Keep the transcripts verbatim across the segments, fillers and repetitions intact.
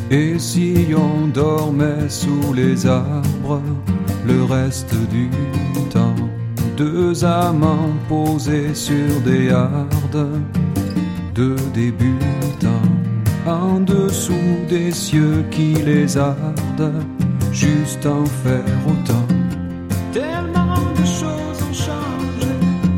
Et si on dormait sous les arbres le reste du temps, deux amants posés sur des hardes, deux débutants, en dessous des cieux qui les ardent, juste en faire autant. Tellement de choses ont changé,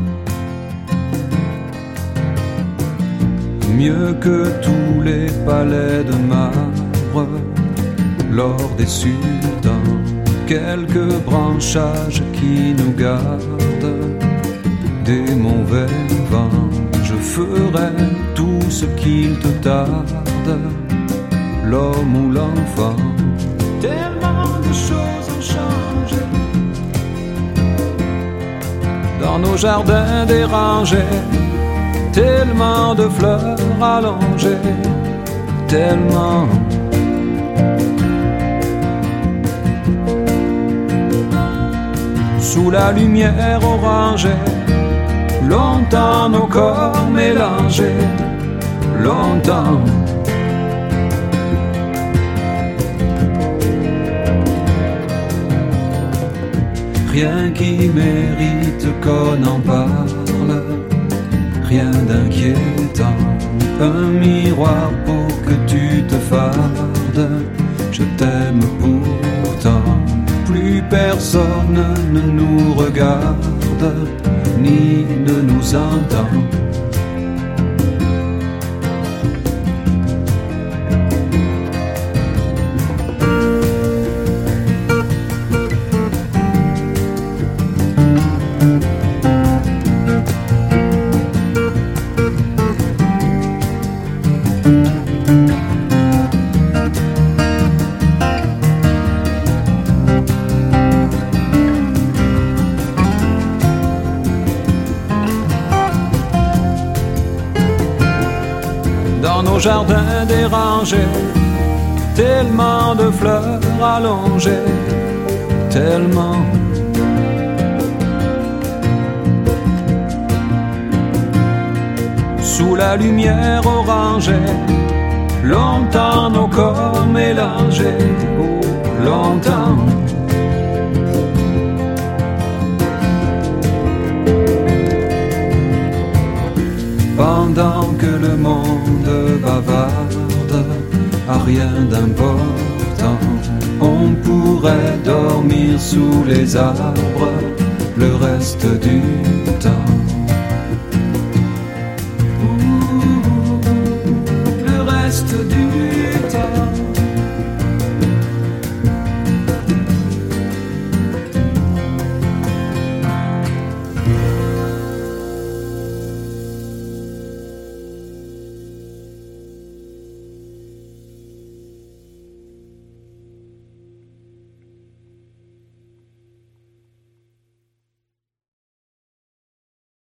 mieux que tous les palais de marbre, lors des sultans, quelques branchages qui nous gardent des mauvais vents. Je ferai tout ce qu'il te tarde, l'homme ou l'enfant. Tellement de choses ont changé dans nos jardins dérangés, tellement de fleurs allongées, tellement. Sous la lumière orangée, longtemps nos corps mélangés, longtemps. Rien qui mérite qu'on en parle, rien d'inquiétant, un miroir pour que tu te fardes, je t'aime pourtant. Plus personne ne nous regarde, ni ne nous entend. Dans nos jardins dérangés, tellement de fleurs allongées, tellement. Sous la lumière orangée, longtemps nos corps mélangés, oh, longtemps. Pendant que le monde bavarde à rien d'important, on pourrait dormir sous les arbres le reste du temps.